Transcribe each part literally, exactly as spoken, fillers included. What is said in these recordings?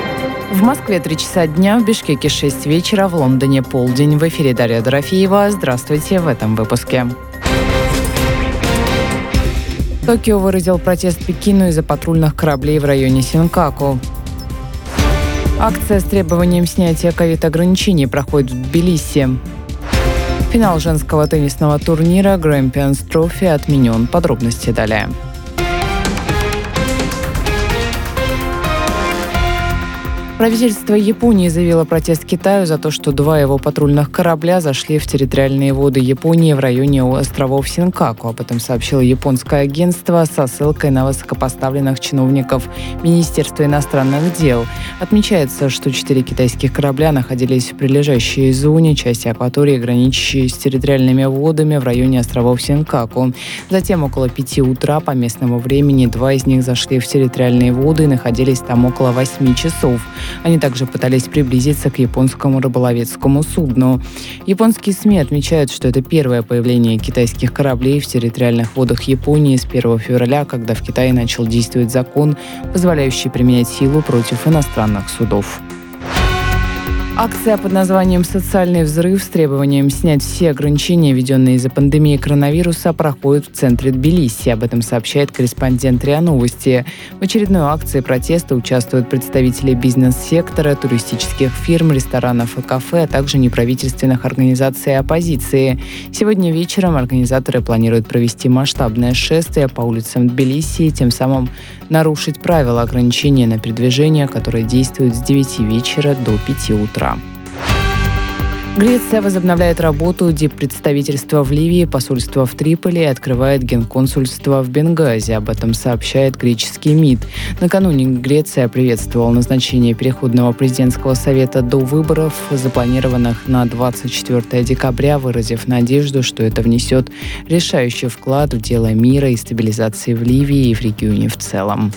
В Москве три часа дня, в Бишкеке шесть вечера, в Лондоне полдень. В эфире Дарья Дорофеева. Здравствуйте в этом выпуске. Токио выразил протест Пекину из-за патрульных кораблей в районе Синкаку. Акция с требованием снятия ковид-ограничений проходит в Тбилиси. Финал женского теннисного турнира Grampians Trophy отменен. Подробности далее. Правительство Японии заявило протест Китаю за то, что два его патрульных корабля зашли в территориальные воды Японии в районе островов Синкаку. Об этом сообщило японское агентство со ссылкой на высокопоставленных чиновников Министерства иностранных дел. Отмечается, что четыре китайских корабля находились в прилежащей зоне, части акватории, граничащей с территориальными водами в районе островов Синкаку. Затем около пяти утра по местному времени два из них зашли в территориальные воды и находились там около восьми часов. Они также пытались приблизиться к японскому рыболовецкому судну. Японские СМИ отмечают, что это первое появление китайских кораблей в территориальных водах Японии с первого февраля, когда в Китае начал действовать закон, позволяющий применять силу против иностранных судов. Акция под названием «Социальный взрыв» с требованием снять все ограничения, введенные из-за пандемии коронавируса, проходит в центре Тбилиси. Об этом сообщает корреспондент РИА Новости. В очередной акции протеста участвуют представители бизнес-сектора, туристических фирм, ресторанов и кафе, а также неправительственных организаций и оппозиции. Сегодня вечером организаторы планируют провести масштабное шествие по улицам Тбилиси и тем самым нарушить правила ограничения на передвижение, которые действуют с девяти вечера до пяти утра. Греция возобновляет работу диппредставительства в Ливии, посольства в Триполи и открывает генконсульство в Бенгази. Об этом сообщает греческий МИД. Накануне Греция приветствовала назначение переходного президентского совета до выборов, запланированных на двадцать четвёртое декабря, выразив надежду, что это внесет решающий вклад в дело мира и стабилизации в Ливии и в регионе в целом.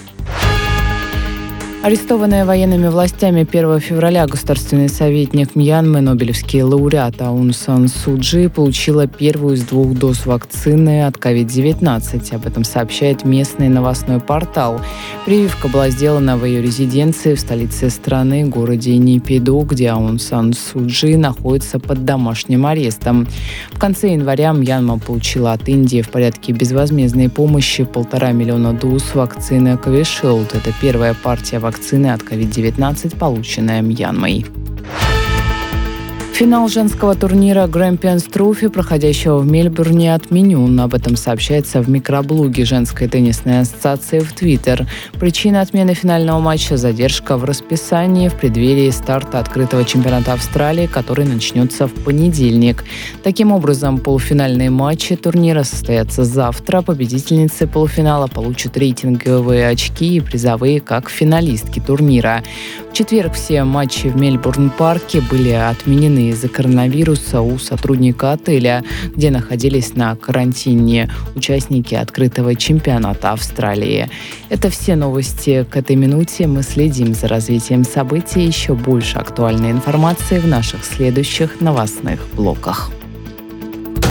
Арестованная военными властями первого февраля государственный советник Мьянмы, нобелевский лауреат Аун Сан Су Чжи, получила первую из двух доз вакцины от ковид девятнадцать. Об этом сообщает местный новостной портал. Прививка была сделана в ее резиденции в столице страны, городе Нейпидо, где Аун Сан Су Чжи находится под домашним арестом. В конце января Мьянма получила от Индии в порядке безвозмездной помощи полтора миллиона доз вакцины Covishield. Это первая партия вакцины вакцины от ковид девятнадцать, полученная Мьянмой. Финал женского турнира Grampians Trophy, проходящего в Мельбурне, отменен. Об этом сообщается в микроблоге женской теннисной ассоциации в Твиттер. Причина отмены финального матча – задержка в расписании в преддверии старта открытого чемпионата Австралии, который начнется в понедельник. Таким образом, полуфинальные матчи турнира состоятся завтра. Победительницы полуфинала получат рейтинговые очки и призовые как финалистки турнира. В четверг все матчи в Мельбурн-парке были отменены из-за коронавируса у сотрудника отеля, где находились на карантине участники открытого чемпионата Австралии. Это все новости к этой минуте. Мы следим за развитием событий. Еще больше актуальной информации в наших следующих новостных блоках.